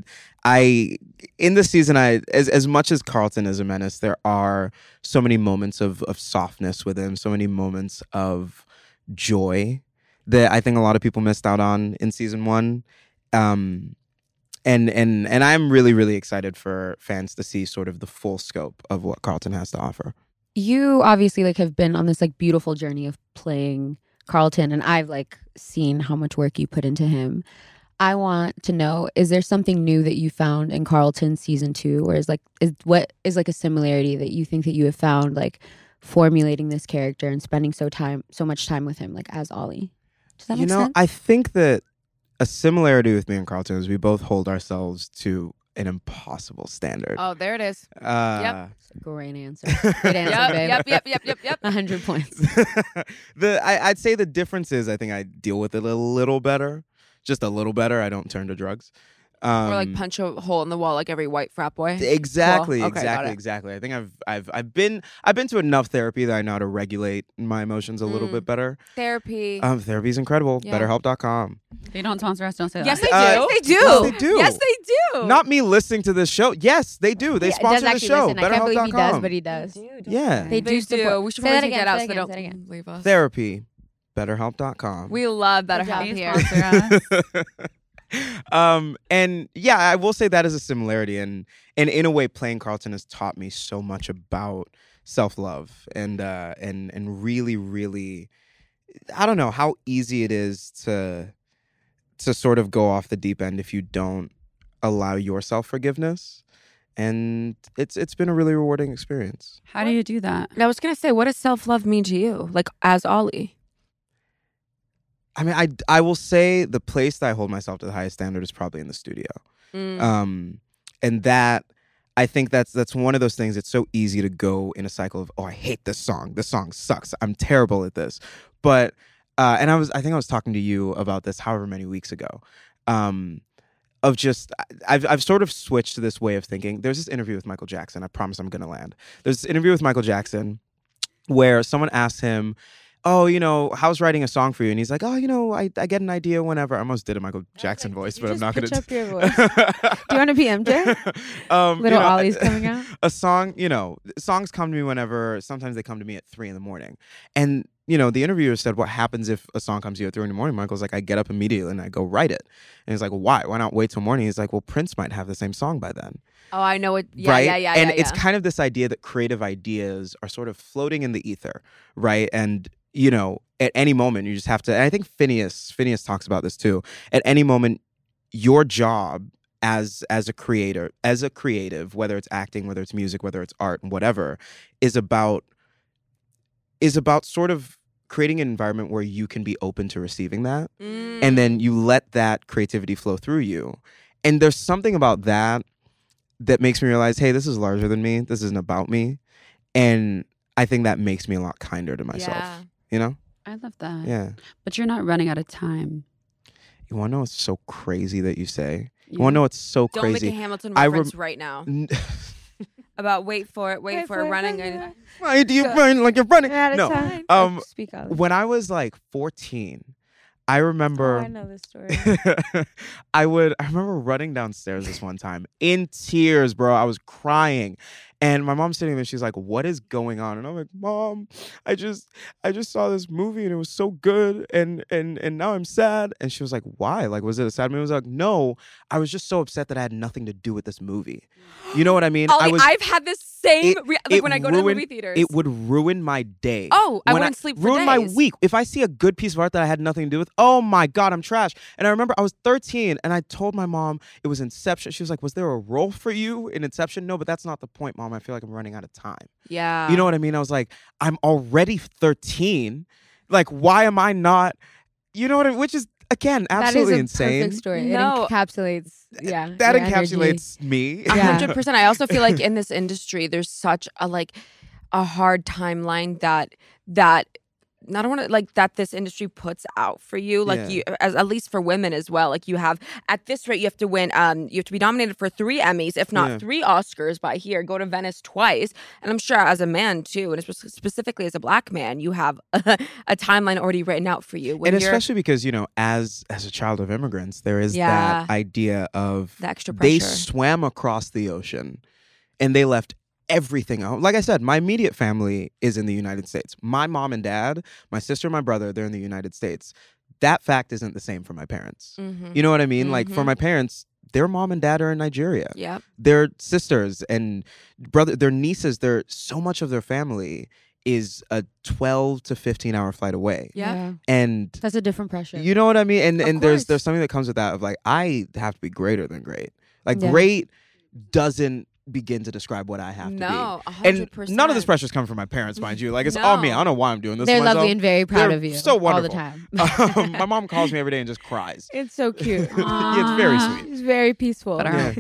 I in this season I as as much as Carlton is a menace, there are so many moments of of softness with him, so many moments of joy that I think a lot of people missed out on in season one. Um and and and I'm really really excited for fans to see sort of the full scope of what Carlton has to offer. You obviously like have been on this like beautiful journey of playing Carlton, and I've like seen how much work you put into him. I want to know, is there something new that you found in Carlton season two, or is like is what is like a similarity that you think that you have found like formulating this character and spending so time so much time with him like as Ollie? Does that You make know, sense? I think that a similarity with me and Carlton is we both hold ourselves to an impossible standard. Oh, there it is. Uh, Great answer. Great answer, Yep, babe. yep, yep, yep, yep, yep. A hundred points. the I, I'd say the difference is I think I deal with it a little better, just a little better. I don't turn to drugs. Um, Or like punch a hole in the wall like every white frat boy. Exactly, Cool. Okay, got exactly, it. exactly. I think I've I've I've been I've been to enough therapy that I know how to regulate my emotions a little Mm. bit better. Therapy. Um, therapy's incredible. Yeah. BetterHelp dot com. They don't sponsor us. Don't say yes, that. they do. Uh, they do. yes, they do. Yes, they do. Not me listening to this show. Yes, they do. They Yeah, sponsor does the actually show. listen. I can't BetterHelp believe dot he com. does, but he does. Yeah. They They do do. support- We should Say probably that take again, that out say so they that don't again, say that again. leave us. Therapy. BetterHelp dot com. We love Good BetterHelp job. Please here. sponsor us. um and yeah, I will say that is a similarity, and and in a way playing Carlton has taught me so much about self-love and uh and and really really I don't know how easy it is to to sort of go off the deep end if you don't allow yourself forgiveness, and it's it's been a really rewarding experience. How do you do that? I was gonna say, what does self love mean to you? Like as Ollie. I mean, I I will say the place that I hold myself to the highest standard is probably in the studio. Mm. Um, and that I think that's that's one of those things. It's so easy to go in a cycle of, oh, I hate this song. This song sucks. I'm terrible at this. But uh, and I was I think I was talking to you about this however many weeks ago. Um, of just I've I've sort of switched to this way of thinking. There's this interview with Michael Jackson. I promise I'm gonna land. There's this interview with Michael Jackson where someone asked him, oh, you know, how's writing a song for you? And he's like, oh, you know, I, I get an idea whenever. I almost did a Michael Jackson like, voice, did but you I'm not going just to. pitch up your voice? Do you want to be M J? um, Little you know, Ollie's coming out. A song, you know, songs come to me whenever, sometimes they come to me at three in the morning. And, you know, the interviewer said, what happens if a song comes to you at three in the morning? Michael's like, I get up immediately and I go write it. And he's like, well, why? Why not wait till morning? He's like, well, Prince might have the same song by then. Oh, I know it. Yeah, right? yeah, yeah. And yeah, it's yeah. kind of this idea that creative ideas are sort of floating in the ether, right? And, you know, at any moment you just have to, and I think Phineas, Phineas talks about this too. At any moment, your job as as a creator, as a creative, whether it's acting, whether it's music, whether it's art, whatever, is about is about sort of creating an environment where you can be open to receiving that. Mm. And then you let that creativity flow through you. And there's something about that that makes me realize, hey, this is larger than me. This isn't about me. And I think that makes me a lot kinder to myself. Yeah. You know? I love that. Yeah. But you're not running out of time. You want to know what's so crazy that you say? You Yeah. want to know what's so Don't crazy? make a Hamilton I reference rem- right now. N- About wait for it, wait, for it, running. And, Why do you Go. run like you're running? You're out of No. time. Um, Speak out. When I was like fourteen, I Oh, remember I know this story. I would I remember running downstairs this one time in tears, bro. I was crying. And my mom's sitting there, she's like, what is going on? And I'm like, Mom, I just I just saw this movie and it was so good and and and now I'm sad. And she was like, why? Like, was it a sad movie? I was like, no, I was just so upset that I had nothing to do with this movie. You know what I mean? Ollie, I was I've had the same it- rea- like it when I go to the ruined- movie theaters. it would ruin my day. Oh, I When wouldn't sleep for ruin my days. week. If I see a good piece of art that I had nothing to do with, oh my God, I'm trash. And I remember I was thirteen and I told my mom it was Inception. She was like, was there a role for you in Inception? No, but that's not the point, Mom. I feel like I'm running out of time. Yeah. You know what I mean? I was like, I'm already thirteen. Like, why am I not, you know what I mean? Which is, again, absolutely that is a insane. perfect story. No. It encapsulates, yeah. That your energy. encapsulates me. A Yeah. hundred percent. I also feel like in this industry, there's such a like a hard timeline that that not want to like that this industry puts out for you. Like Yeah. you, as at least for women as well. Like you have at this rate, you have to win. Um, you have to be nominated for three Emmys, if not Yeah. three Oscars by here. Go to Venice twice, and I'm sure as a man too, and spe- specifically as a black man, you have a, a timeline already written out for you. When And you're especially because, you know, as as a child of immigrants, there is Yeah. that idea of the extra they pressure. swam across the ocean and they left everything out. Like I said, my immediate family is in the United States. My mom and dad, my sister and my brother, they're in the United States. That fact isn't the same for my parents. Mhm. You know what I mean? Like for Mhm. my parents, their mom and dad are in Nigeria. Yep. Their sisters and brother, their nieces, their so much of their family is a twelve to fifteen hour flight away. Yeah. And That's a different pressure. you know what I mean? And Of and there's course. there's something that comes with that of like, I have to be greater than great. Like Yeah. great doesn't begin to describe what I have to No, be. a And hundred percent. none of this pressure's coming from my parents, mind you. Like it's all me. I don't know why I'm doing this. They're to lovely myself. and very proud They're of you. so all the wonderful. time. um, my mom calls me every day and just cries. It's so cute. Yeah, it's very Aw. sweet. It's very peaceful. But, Yeah.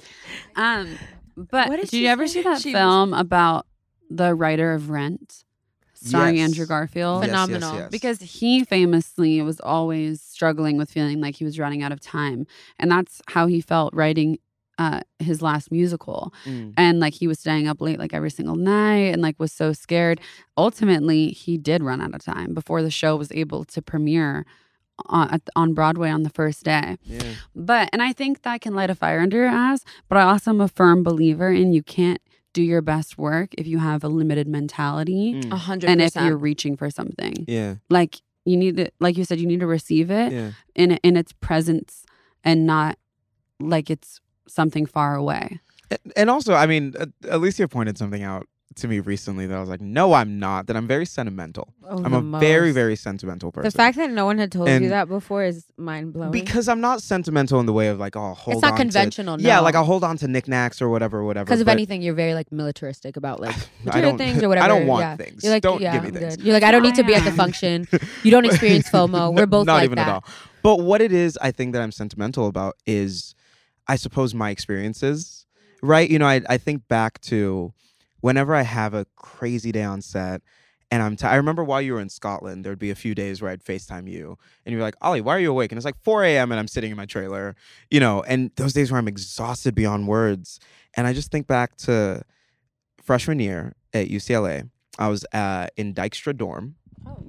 Um, but What did did you she ever say? see that She was- film about the writer of Rent, starring Yes. Andrew Garfield? Yes, yes, Phenomenal. yes. Because he famously was always struggling with feeling like he was running out of time, and that's how he felt writing uh, his last musical. Mm. And like he was staying up late like every single night, and like was so scared. Ultimately, he did run out of time before the show was able to premiere on, at, on Broadway on the first day. Yeah. But, and I think that can light a fire under your ass, but I also am a firm believer in you can't do your best work if you have a limited mentality Mm. A hundred and if percent. you're reaching for something. Yeah. Like you need to, like you said, you need to receive it Yeah. in in its presence and not like it's something far away. A- And also, I mean, uh, Alicia pointed something out to me recently that I was like, no, I'm not. That I'm very sentimental. Oh, I'm the a very, most. very sentimental person. The fact that no one had told And- you that before is mind blowing. because I'm not sentimental in the way of like, oh, hold it's not on conventional. To, yeah, no. like I'll hold on to knicknacks or whatever, whatever. Because if but anything, you're very like militaristic about like I material don't, things or whatever. I don't want yeah. things. You're like, don't yeah, give me I'm things. good. You're like, I don't need to be at the I am. function. You don't experience FOMO. We're both not like even that. at all. But what it is, I think that I'm sentimental about is, I suppose, my experiences. Right? You know, I I think back to whenever I have a crazy day on set. And I'm t- I remember while you were in Scotland, there'd be a few days where I'd FaceTime you. And you'd be like, Ollie, why are you awake? And it's like four a.m. and I'm sitting in my trailer. You know, and those days where I'm exhausted beyond words. And I just think back to freshman year at U C L A. I was uh, in Dykstra dorm.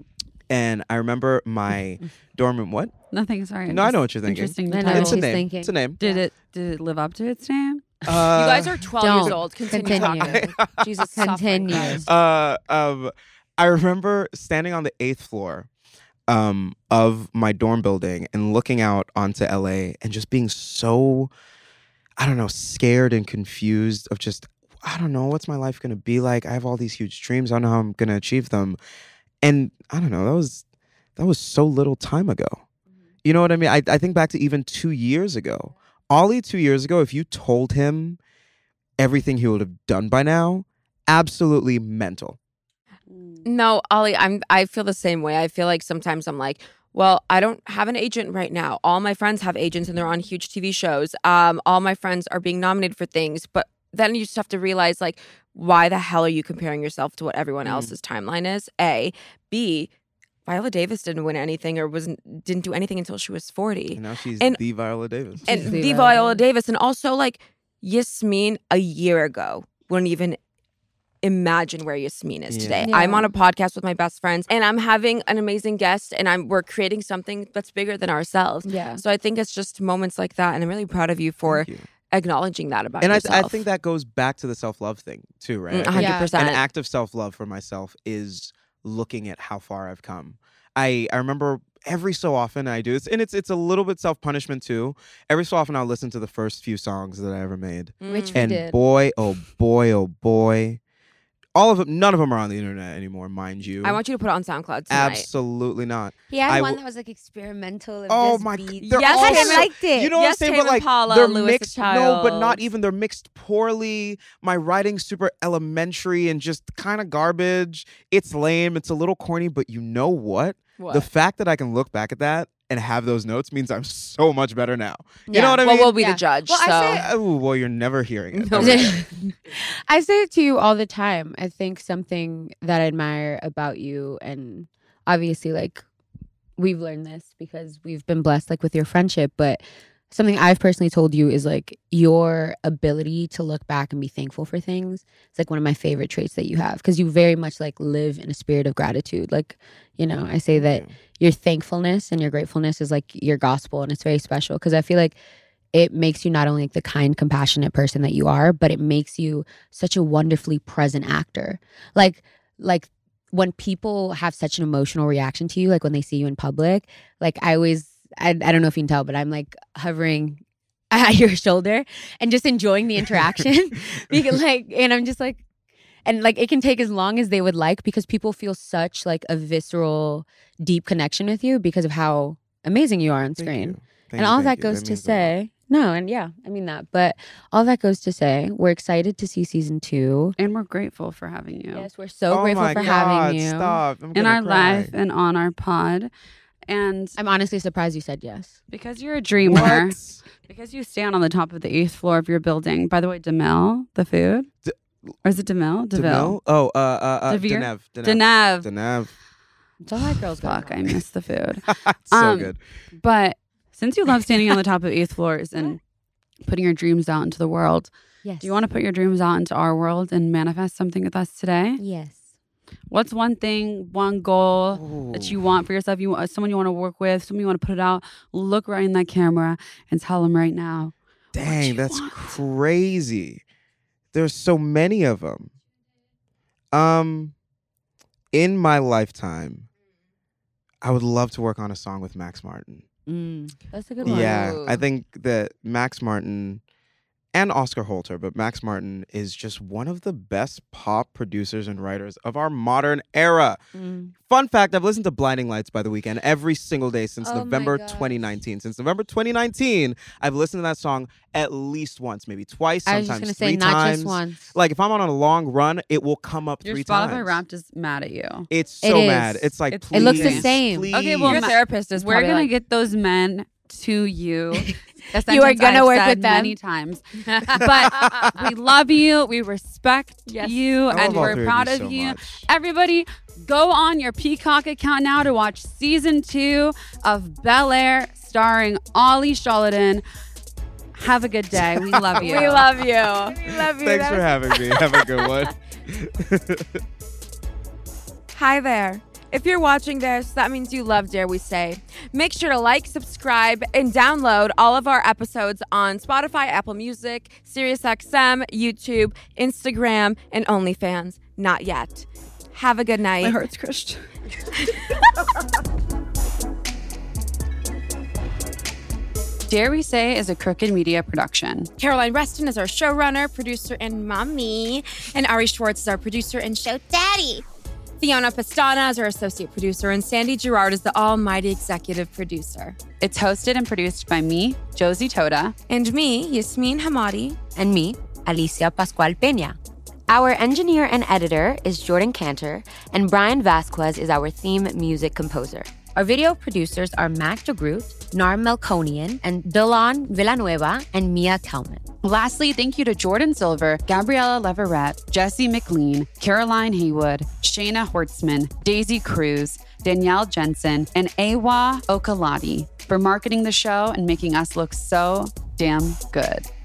and I remember my dorm room. What? Nothing. Sorry. No, I just know what you're thinking. Interesting. I know title. It's a she's name. thinking. It's a name. Did it? Did it live up to its name? Uh, you guys are twelve years don't. old. Continue. Continue. talking. Jesus, suffering Continue. Christ. uh, um, I remember standing on the eighth floor um, of my dorm building and looking out onto L A and just being so, I don't know, scared and confused of just, I don't know, what's my life going to be like? I have all these huge dreams. I don't know how I'm going to achieve them. And I don't know, that was that was so little time ago. You know what I mean? I, I think back to even two years ago. Ollie, two years ago, if you told him everything he would have done by now, absolutely mental. No, Ollie, I'm. I feel the same way. I feel like sometimes I'm like, well, I don't have an agent right now. All my friends have agents and they're on huge T V shows. Um, all my friends are being nominated for things, but then you just have to realize, like, why the hell are you comparing yourself to what everyone Mm. else's timeline is? A, B, Viola Davis didn't win anything or wasn't didn't do anything until she was forty. And now she's And- the Viola Davis. And She's the the Viola Viola. Davis, and also like Yasmin a year ago wouldn't even imagine where Yasmin is Yeah. today. Yeah. I'm on a podcast with my best friends, and I'm having an amazing guest, and I'm we're creating something that's bigger than ourselves. Yeah. So I think it's just moments like that, and I'm really proud of you for Thank you. acknowledging that about And I, yourself. I think that goes back to the self-love thing too, right? Mm, I one think hundred percent. an act of self-love for myself is looking at how far I've come. I, I remember every so often I do this, and it's it's a little bit self-punishment too. Every so often I'll listen to the first few songs that I ever made. Which Mm. we And did. boy, oh boy, oh boy. All of them, none of them are on the internet anymore, mind you. I want you to put it on SoundCloud tonight. Absolutely not. He had I one w- that was like experimental. Of Oh just my beats. god. They're Yes, all I I so- liked it. You know Yes, what I'm saying? Tame But like Impala, they're Louis the mixed. No, but not Child. even. They're mixed poorly. My writing's super elementary and just kind of garbage. It's lame. It's a little corny. But you know what? What? The fact that I can look back at that and have those notes means I'm so much better now. You Yeah. know what I well, mean? we'll be Yeah. the judge. Well, I so. say- Oh, well, you're never hearing it. No. Okay. I say it to you all the time. I think something that I admire about you, and obviously, like, we've learned this because we've been blessed, like, with your friendship, but something I've personally told you is, like, your ability to look back and be thankful for things. It's, like, one of my favorite traits that you have because you very much, like, live in a spirit of gratitude. Like, you know, I say that your thankfulness and your gratefulness is, like, your gospel, and it's very special because I feel like it makes you not only like the kind, compassionate person that you are, but it makes you such a wonderfully present actor. Like, like when people have such an emotional reaction to you, like when they see you in public, like I always, I, I don't know if you can tell, but I'm like hovering at your shoulder and just enjoying the interaction. because like, and I'm just like, and like it can take as long as they would like because people feel such like a visceral, deep connection with you because of how amazing you are on Thank screen. you. Thank And you, all thank that you. goes to means a lot. say, no, and yeah, I mean that. But all that goes to say, we're excited to see season two. And we're grateful for having you Yes, we're so Oh grateful my for God, having you. Stop. I'm in gonna our cry. life and on our pod. And I'm honestly surprised you said yes. because you're a dreamer, What? because you stand on the top of the eighth floor of your building. By the way, DeMille, the food, D- or is it DeMille? DeMille? Oh, uh, uh, uh, Devere? Denev. Denev. Denev. Denev. It's all that girls Fuck, I miss the food. It's so Um, good. But since you love standing on the top of eighth floors and putting your dreams out into the world, Yes. do you want to put your dreams out into our world and manifest something with us today? Yes. What's one thing, one goal that you want for yourself? You want someone you want to work with, someone you want to put it out. Look right in that camera and tell them right now. Dang, you that's want. crazy. There's so many of them. Um, in my lifetime, I would love to work on a song with Max Martin. Mm, that's a good one. Yeah, I Ooh. think that Max Martin and Oscar Holter, but Max Martin is just one of the best pop producers and writers of our modern era. Mm. Fun fact, I've listened to Blinding Lights by The Weeknd every single day since Oh my November gosh. twenty nineteen. Since November twenty nineteen, I've listened to that song at least once, maybe twice, I was sometimes just gonna three say, not times. just once. Like if I'm on a long run, it will come up Your three Spotify times. Wrapped is mad at you. It's It so is. mad. It's like, It's- please, It looks the same. Please. Okay, well, Your Ma- therapist is We're probably gonna like, get those men to you. A You are sentence gonna I've work said with them. many times. But we love you. We respect Yes. you, I and love all we're three of proud you of so you. much. Everybody, go on your Peacock account now to watch season two of Bel Air, starring Ollie Shullidan. Have a good day. We love you. we love you. We love you. Thanks That for was- having me. Have a good one. Hi there. If you're watching this, that means you love Dare We Say. Make sure to like, subscribe, and download all of our episodes on Spotify, Apple Music, SiriusXM, YouTube, Instagram, and OnlyFans. Not yet. Have a good night. My heart's crushed. Dare We Say is a Crooked Media production. Caroline Reston is our showrunner, producer, and mommy. And Ari Schwartz is our producer and show daddy. Fiona Pastana is our associate producer, and Sandy Girard is the almighty executive producer. It's hosted and produced by me, Josie Toda. And me, Yasmin Hamadi. And me, Alicia Pascual Peña. Our engineer and editor is Jordan Cantor, and Brian Vasquez is our theme music composer. Our video producers are Mac DeGroot, Nar Melkonian, and Dylan Villanueva, and Mia Kelman. Lastly, thank you to Jordan Silver, Gabriella Leverett, Jesse McLean, Caroline Haywood, Shayna Hortzman, Daisy Cruz, Danielle Jensen, and Awa Okalati for marketing the show and making us look so damn good.